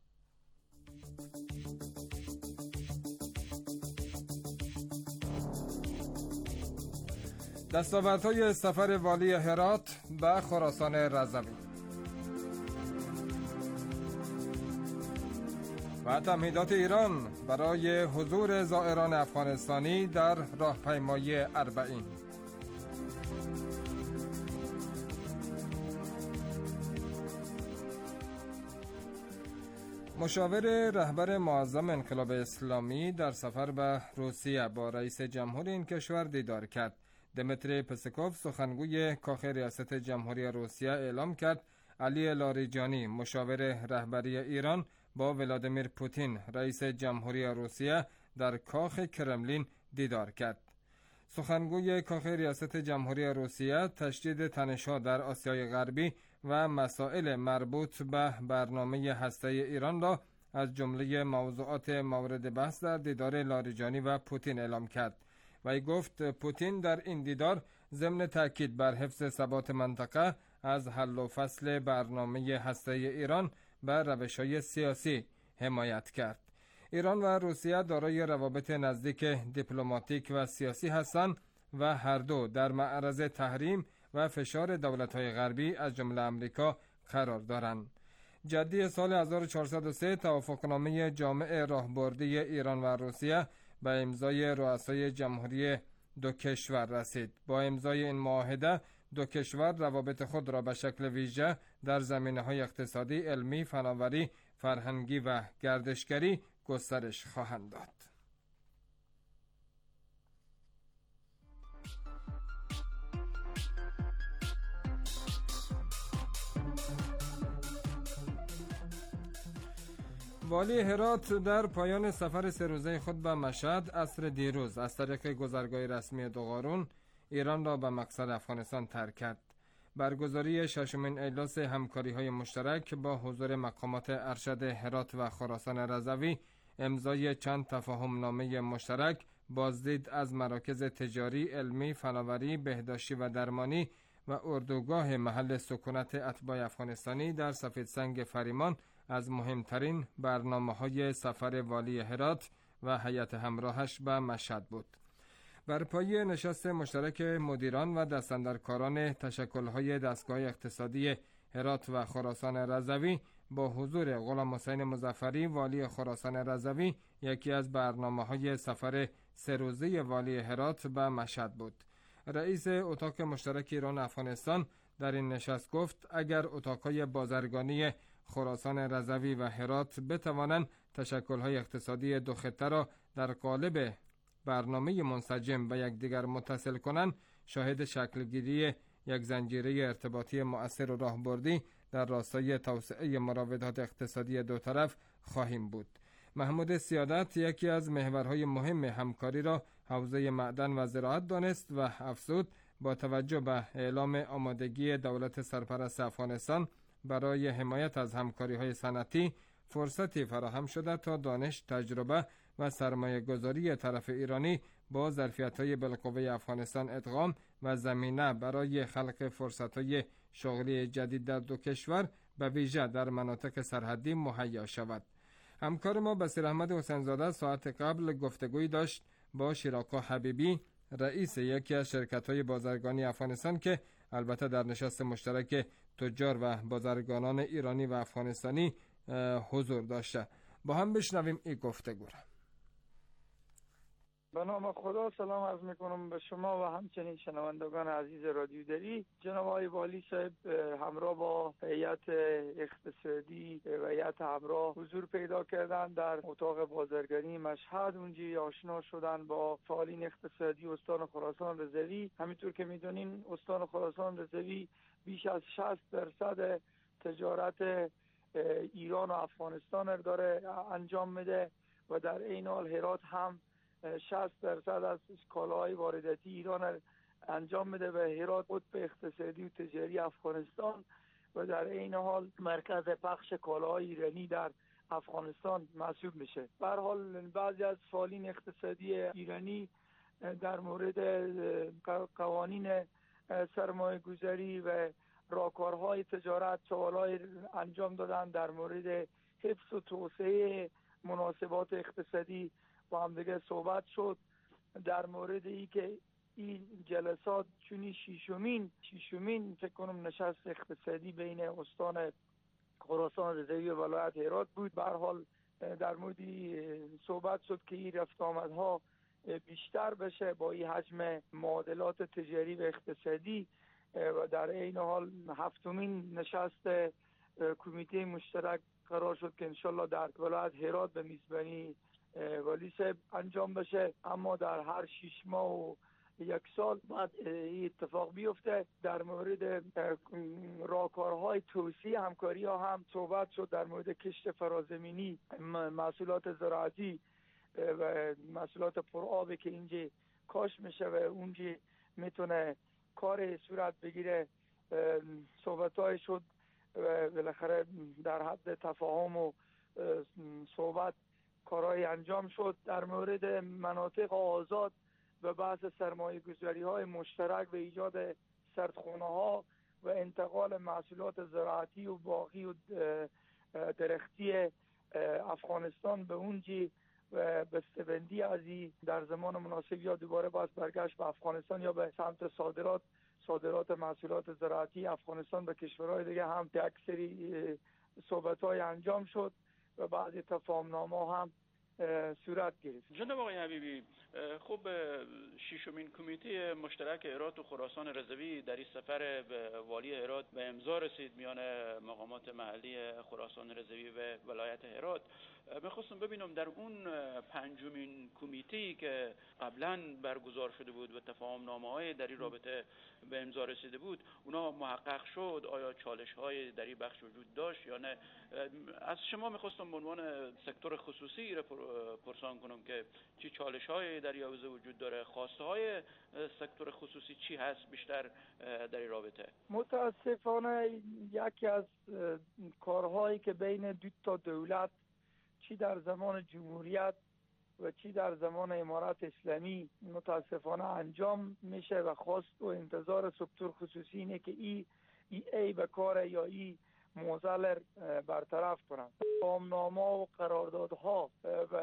دستاوردهای سفر والی هرات به خراسان رضوی و تمهیدات ایران برای حضور زائران افغانستانی در راهپیمایی اربعین. مشاور رهبر معظم انقلاب اسلامی در سفر به روسیه با رئیس جمهور این کشور دیدار کرد. دمیتری پسکوف سخنگوی کاخ ریاست جمهوری روسیه اعلام کرد علی لاریجانی مشاور رهبری ایران با ولادیمیر پوتین رئیس جمهوری روسیه در کاخ کرملین دیدار کرد. سخنگوی کاخ ریاست جمهوری روسیه تشدید تنش‌ها در آسیای غربی و مسائل مربوط به برنامه هسته‌ای ایران را از جمله موضوعات مورد بحث در دیدار لاریجانی و پوتین اعلام کرد. وی گفت پوتین در این دیدار ضمن تاکید بر حفظ ثبات منطقه از حل و فصل برنامه هسته‌ای ایران به روش‌های سیاسی حمایت کرد. ایران و روسیه دارای روابط نزدیک دیپلماتیک و سیاسی هستند و هر دو در معرض تحریم و فشار دولت‌های غربی از جمله آمریکا قرار دارند. جدی سال 1403 توافقنامه جامع راهبردی ایران و روسیه به امضای رؤسای جمهوری دو کشور رسید. با امضای این معاهده دو کشور روابط خود را به شکل ویژه در زمینه‌های اقتصادی، علمی، فناوری، فرهنگی و گردشگری گسترش خواهند داد. والی هرات در پایان سفر 3 روزه خود به مشهد عصر دیروز از طریق گذرگاه رسمی دوغارون ایران را به مقصد افغانستان ترک کرد. برگزاری 6مین اجلاس همکاری‌های مشترک با حضور مقامات ارشد هرات و خراسان رضوی، امضای چند تفاهم‌نامه مشترک، بازدید از مراکز تجاری، علمی، فناوری، بهداشتی و درمانی و اردوگاه محل سکونت اتباع افغانستانی در سفیدسنگ فریمان از مهمترین برنامه‌های سفر والی هرات و هیئت همراهش به مشهد بود. بر پایه نشست مشترک مدیران و دستاندرکاران تشکل‌های دستگاه اقتصادی هرات و خراسان رضوی با حضور غلام حسین مظفری والی خراسان رضوی، یکی از برنامه‌های سفر 3 روزه والی هرات به مشهد بود. رئیس اتاق مشترک ایران افغانستان در این نشست گفت اگر اتاق‌های بازرگانی خراسان رضوی و هرات بتوانند تشکل‌های اقتصادی دو خطه را در قالب برنامه منسجم به یکدیگر متصل کنند، شاهد شکلگیری یک زنجیره ارتباطی مؤثر و راهبردی در راستای توسعه مراودات اقتصادی دو طرف خواهیم بود. محمود سیادت یکی از محورهای مهم همکاری را حوزه معدن و زراعت دانست و افزود با توجه به اعلام آمادگی دولت سرپرست افغانستان برای حمایت از همکاری‌های صنعتی، فرصتی فراهم شده تا دانش، تجربه و سرمایه گذاری طرف ایرانی با ظرفیت‌های بالقوه افغانستان ادغام و زمینه برای خلق فرصت‌های شغلی جدید در دو کشور به ویژه در مناطق سرحدی مهیا شود. همکار ما بصیر احمد حسین زاده ساعت قبل گفتگویی داشت با شیراکا حبیبی، رئیس یکی از شرکت‌های بازرگانی افغانستان که البته در نشست مشترک تجار و بازرگانان ایرانی و افغانستانی حضور داشته. با هم بشنویم این گفتگو را. به نام خدا سلام عرض میکنم به شما و همچنین شنوندگان عزیز رادیو دری. جناب آقای والی صاحب همراه با هیئت اقتصادی و هیئت همراه حضور پیدا کردن در اتاق بازرگانی مشهد. اونجا آشنا شدن با فعالین اقتصادی استان خراسان رضوی. همینطور که میدونین استان خراسان رضوی بیش از 60% تجارت ایران و افغانستان رو داره انجام میده و در این حال هرات هم 60% از کالاهای وارداتی ایران انجام میده و هرات قطب اقتصادی و تجاری افغانستان و در این حال مرکز پخش کالاهای ایرانی در افغانستان محسوب میشه. به هر حال بعضی از فعالین اقتصادی ایرانی در مورد قوانین سرمایه گذاری و راهکارهای تجارت سوالای انجام دادن، در مورد حفظ و توسعه مناسبات اقتصادی با هم دیگه صحبت شد. در مورد ای که این جلسات چونی شیشمین فکر کنم نشست اقتصادی بین استان خراسان رضوی و ولایت هرات بود. به هر حال در مورد صحبت شد که این رفت آمدها بیشتر بشه با این حجم معادلات تجاری و اقتصادی و در این حال 7مین نشست کمیته مشترک قرار شد که انشالله در ولایت هرات به میزبانی ولی صاحب انجام بشه. اما در هر 6 ماه و 1 سال بعد این اتفاق بیفته. در مورد راهکارهای توسعه همکاری ها هم صحبت شد، در مورد کشت فرازمینی، محصولات زراعتی و محصولات پرآبی که اینجا کاشت میشه و اونجا میتونه کار صورت بگیره. صحبت‌های شد و بالاخره در حد تفاهم و صحبت کارهای انجام شد. در مورد مناطق آزاد و بحث سرمایه گذاری های مشترک و ایجاد سردخونه ها و انتقال محصولات زراعتی و باغی و درختی افغانستان به اونجی و بسته‌بندی از این در زمان مناسب یا دوباره باز برگشت به افغانستان یا به سمت صادرات محصولات زراعتی افغانستان به کشورهای دیگه هم اکثری صحبت‌های انجام شد و بعضی تفاهم‌نامه هم صورت گرفت. جناب آقای حبیبی، خب 6مین کمیته مشترک هرات و خراسان رضوی در این سفر به والی هرات به امضا رسید میان مقامات محلی خراسان رضوی و ولایت هرات. میخواستم ببینم در اون 5مین کمیته‌ای که قبلا برگزار شده بود و تفاهم‌نامه‌های در این رابطه به امضا رسیده بود، اونا محقق شد؟ آیا چالش‌های در این بخش وجود داشت یا نه؟ از شما میخواستم به عنوان سکتور خصوصی پرسان کنم که چی چالش‌های در این حوزه وجود داره، خواسته‌های سکتور خصوصی چی هست بیشتر در این رابطه؟ متاسفانه یکی از کارهایی که بین دو تا دولت چی در زمان جمهوریت و چی در زمان امارت اسلامی متاسفانه انجام میشه و خواست و انتظار سکتور خصوصی اینه که ای به کار یا ای معضل برطرف کنند. تفاهم‌نامه و قراردادها و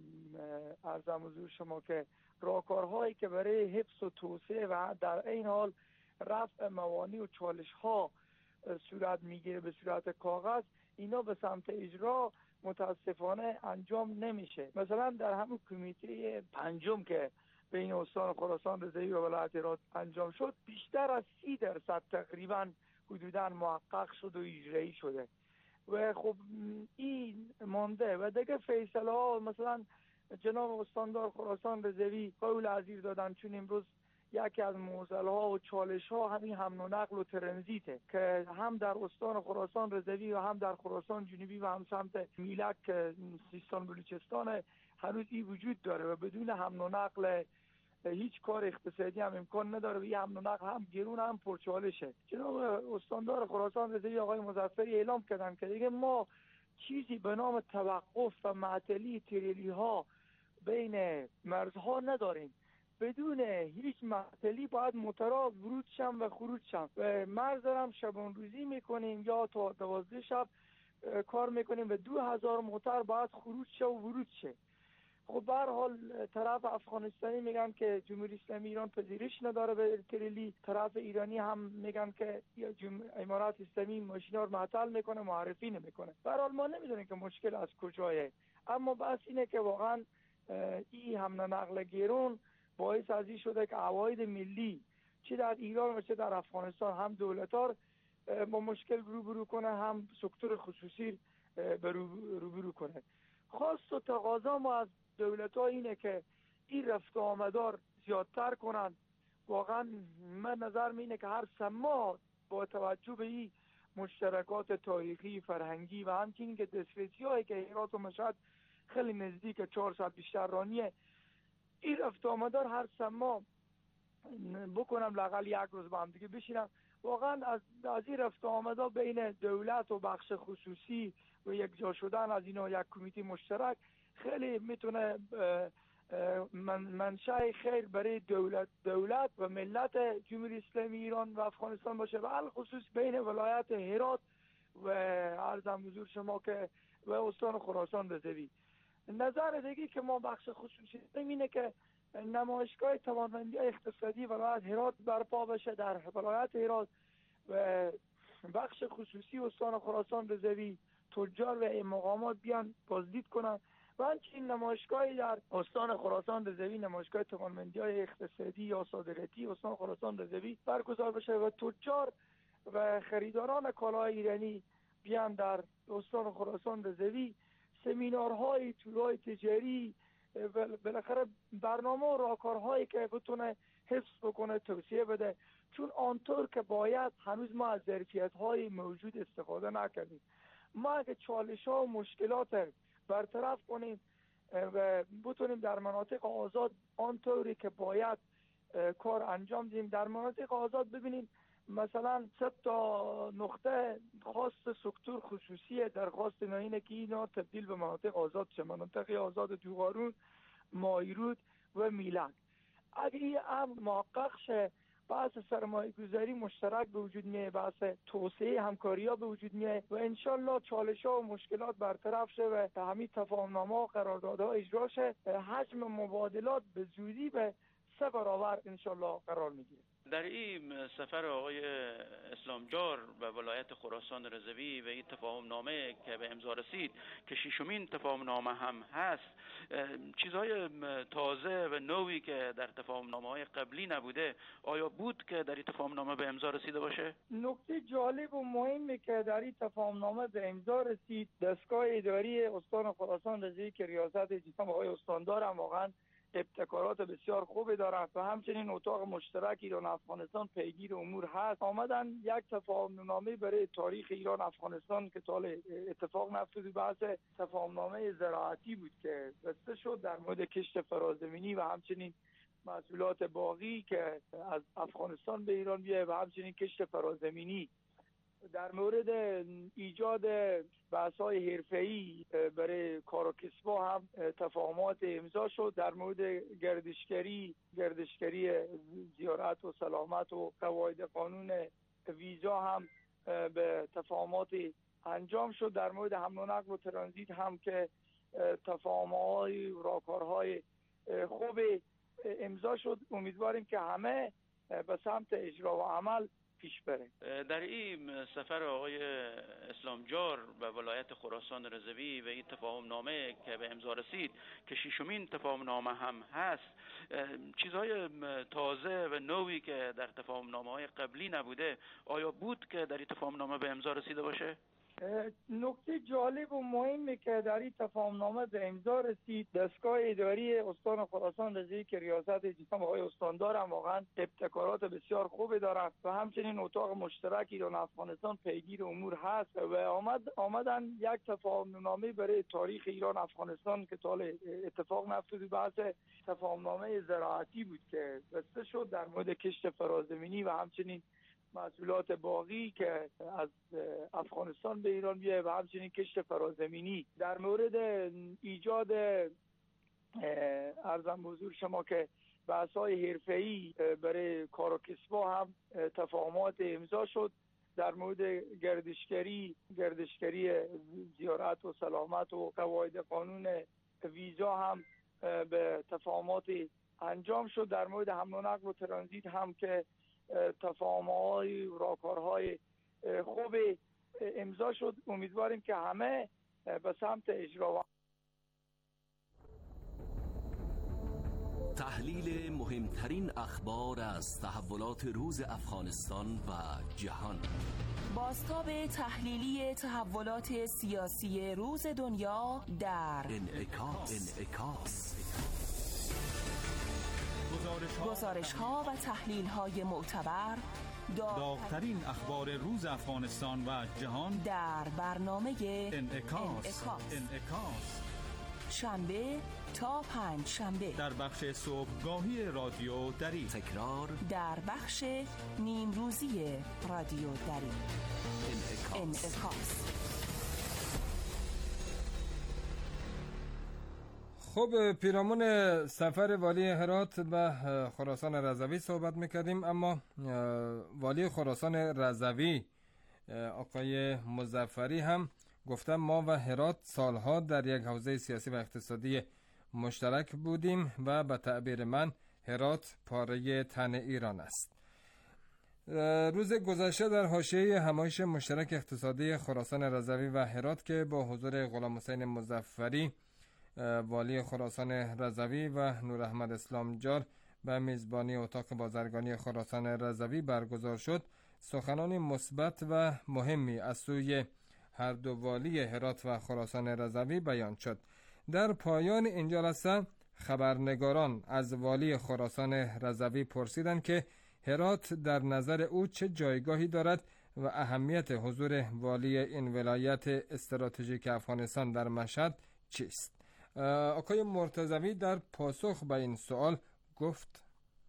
عرضم حضور شما که راهکارهایی که برای حفظ و توسعه و در این حال رفع موانع و چالش‌ها صورت میگیره به صورت کاغذ، اینا به سمت اجرا متاسفانه انجام نمیشه. مثلا در همون کمیته 5م که بین استان خراسان رضوی و ولایت هرات انجام شد، بیشتر از 30% تقریبا حدوداً محقق شد و اجرایی شده و خب این مانده و دیگه فیصله ها. مثلا جناب استاندار خراسان رضوی قول عزیز دادن چون امروز یکی از معضل ها و چالش ها همین حمل و نقل و ترنزیته که هم در استان خراسان رضوی و هم در خراسان جنوبی و هم سمت میلک سیستان بلوچستان هنوز این وجود داره و بدون حمل و نقل هیچ کار اقتصادی هم امکان نداره و این حمل و نقل هم گرون هم پرچالشه. جناب استاندار خراسان رضوی آقای مظفری اعلام کردن که دیگه ما چیزی به نام توقف و معطلی تریلی ها بین مرزها نداریم. بدون هیچ معطلی باید موترها ورود شن و خروج شن و مرز هم شبان روزی میکنیم یا تا 12 شب کار میکنیم و 2000 موتر باید خروج شه و ورود شه. خب به هر حال طرف افغانستانی میگن که جمهوری اسلامی ایران پذیرش نداره به تریلی، طرف ایرانی هم میگن که امارات اسلامی ماشینا رو معطل میکنه، معرفی نمیکنه. به هر حال ما نمیدونیم که مشکل از کجایه، اما بس اینه که واقعا این حمل نقل گرون باعث از این شده که عواید ملی چه در ایران و چه در افغانستان هم دولت‌ها با مشکل روبرو کنه، هم سکتور خصوصی روبرو کنه. خواست و تقاضا ما از دولت‌ها اینه که این رفت و آمدار زیادتر کنن. واقعا من نظر اینه که هر سما با توجه به این مشترکات تاریخی فرهنگی و همچنین که دسترسی هایی که هرات و مشهد خیلی نزدیک 400 بیشتر رانیه، این رفت آمده هر سما بکنم، لااقل یک روز با هم دیگه بشینم. واقعا از این رفت آمده بین دولت و بخش خصوصی و یک جا شدن از اینا، یک کمیته مشترک خیلی میتونه منشأ خیر برای دولت و ملت جمهوری اسلامی ایران و افغانستان باشه و الخصوص بین ولایت هرات و عرضم حضور شما که و استان خراسان رضوی. نظر دیگه که ما بخش خصوصی اینه که نمایشگاه توانمندی اقتصادی ولایت هرات برپا بشه در ولایت هرات و بخش خصوصی استان خراسان رضوی تجار و مقامات بیان بازدید کنن و همچنین نمایشگاهی در استان خراسان رضوی، نمایشگاه توانمندی‌های اقتصادی یا صادراتی استان خراسان رضوی برگزار بشه و تجار و خریداران کالای ایرانی بیان در استان خراسان رضوی سمینارهای، تورهای تجاری، بالاخره برنامه و راهکارهایی که بتونه حفظ بکنه، توسعه بده، چون آنطور که باید هنوز ما از ظرفیت‌های موجود استفاده نکردیم. ما اگه چالش‌ها و مشکلات برطرف کنیم و بتونیم در مناطق آزاد آنطوری که باید کار انجام دیم، در مناطق آزاد ببینیم مثلا 3 تا نقطه خاص سکتور خصوصی درخواست اینه که اینا تبدیل به مناطق آزاد شه، مناطق آزاد دوغارون، مایرود و میلک. اگه این امر محقق شه بحث سرمایه گذاری مشترک به وجود میه، بحث توسعه همکاری ها به وجود میه و انشالله چالش ها و مشکلات برطرف شه و همین تفاهمنامه و قراردادها اجرا شه، حجم مبادلات به زودی به 3 برابر انشالله قرار میگیره. در این سفر آقای اسلامجار به ولایت خراسان رضوی و این تفاهم نامه که به امضا رسید که 6مین تفاهم نامه هم هست، چیزهای تازه و نوی که در تفاهم نامه های قبلی نبوده آیا بود که در این تفاهم نامه به امضا رسیده باشه؟ نکته جالب و مهمی که در این تفاهم نامه به امضا رسید، دستگاه اداری استان خراسان رضوی که ریاست جناب آقای استاندار هم واقعا ابتکارات بسیار خوبی دارند و همچنین اتاق مشترک ایران افغانستان پیگیر امور هست، آمدن یک تفاهمنامه برای تاریخ ایران افغانستان که تا اتفاق نیفتاد، بحث تفاهمنامه زراعتی بود که بسته شد در مورد کشت فرازمینی و همچنین محصولات باقی که از افغانستان به ایران بیایه و همچنین کشت فرازمینی. در مورد ایجاد بحث‌های حرفه‌ای برای کار و کسب‌ها هم تفاهمات امضا شد. در مورد گردشگری زیارت و سلامت و قواعد قانون ویزا هم به تفاهمات انجام شد. در مورد حمل و نقل و ترانزیت هم که تفاهم‌های و راهکارهای خوب امضا شد. امیدواریم که همه به سمت اجرا و عمل پیش بره. در این سفر آقای اسلامجار به ولایت خراسان رضوی و این تفاهم نامه که به امضا رسید که 6مین تفاهم نامه هم هست، چیزهای تازه و نوی که در تفاهم نامه های قبلی نبوده آیا بود که در این تفاهم نامه به امضا رسیده باشه؟ نکته جالب و مهمی که در این تفاهمنامه به امضا رسید، دستگاه اداری استان خراسان رضوی که ریاست جناب آقای استاندار هم واقعا ابتکارات بسیار خوبی دارند و همچنین اتاق مشترک ایران افغانستان پیگیر امور هست و آمدن یک تفاهمنامه برای تاریخ ایران افغانستان که تا اتفاق نیفتاد، بحث تفاهمنامه زراعتی بود که بسته شد در مورد کشت فرازمینی و همچنین محصولات باقی که از افغانستان به ایران بیایه و همچنین کشت فرازمینی. در مورد ایجاد عرضم حضور شما که بحث‌های حرفه‌ای برای کار و کسب‌ها هم تفاهمات امضا شد. در مورد گردشگری زیارت و سلامت و قواعد قانون ویزا هم به تفاهمات انجام شد. در مورد حمل و نقل و ترانزیت هم که تفاهم‌های و راهکارهای خوب امضا شد. امیدواریم که همه به سمت اجرا. تحلیل مهمترین اخبار از تحولات روز افغانستان و جهان. بازتاب تحلیلی تحولات سیاسی روز دنیا در انعکاس. گزارش‌ها و تحلیل‌های معتبر، داغ‌ترین اخبار روز افغانستان و جهان در برنامه انعکاس. شنبه تا پنج شنبه در بخش صبحگاهی رادیو دری. تکرار در بخش نیم روزی رادیو دری. انعکاس. خب، پیرامون سفر والی هرات به خراسان رضوی صحبت میکردیم، اما والی خراسان رضوی آقای مظفری هم گفتم ما و هرات سالها در یک حوزه سیاسی و اقتصادی مشترک بودیم و به تعبیر من هرات پاره تن ایران است. روز گذشته در حاشیه همایش مشترک اقتصادی خراسان رضوی و هرات که با حضور غلام حسین مظفری والی خراسان رضوی و نور احمد اسلامجار به میزبانی اتاق بازرگانی خراسان رضوی برگزار شد، سخنان مثبت و مهمی از سوی هر دو والی هرات و خراسان رضوی بیان شد. در پایان این جلسه خبرنگاران از والی خراسان رضوی پرسیدند که هرات در نظر او چه جایگاهی دارد و اهمیت حضور والی این ولایت استراتژیک افغانستان در مشهد چیست. آقای مرتضوی در پاسخ به این سوال گفت: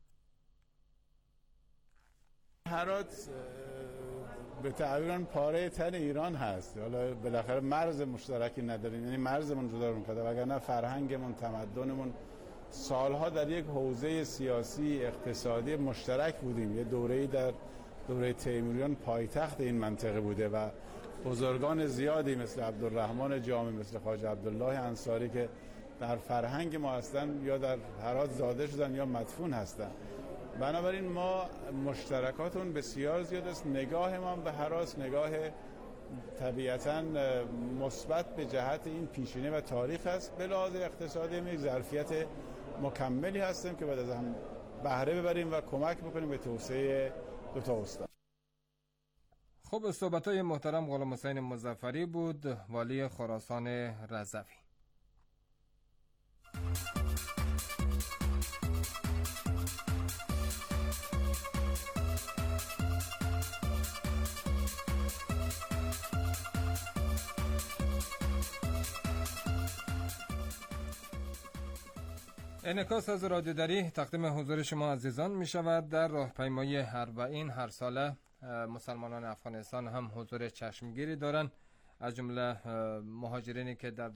هرات به تعبیر پاره تن ایران هست. حالا بالاخره مرز مشترکی نداریم، یعنی مرزمون جدا می‌کنه، وگرنه فرهنگمون، تمدنمون سالها در یک حوزه سیاسی اقتصادی مشترک بودیم. یه دوره‌ای در دوره تیموریان پایتخت این منطقه بوده و بزرگان زیادی مثل عبدالرحمن جامی، مثل خواجه عبدالله انصاری که در فرهنگ ما هستن یا در هرات زاده شدن یا مدفون هستن. بنابراین ما مشترکاتون بسیار زیاد است. نگاه ما به هرات نگاه طبیعتاً مثبت به جهت این پیشینه و تاریخ است. به لحاظ اقتصادی یک ظرفیت مکملی هستیم که بعد از هم بهره ببریم و کمک بکنیم به توسعه دو تا استان. خب، صحبت‌های محترم غلام حسین مظفری بود، والی خراسان رضوی. انعکاس از رادیو دری تقدیم حضور شما عزیزان می شود. در راهپیمایی اربعین هر ساله مسلمانان افغانستان هم حضور چشمگیری دارند، از جمله مهاجرینی که در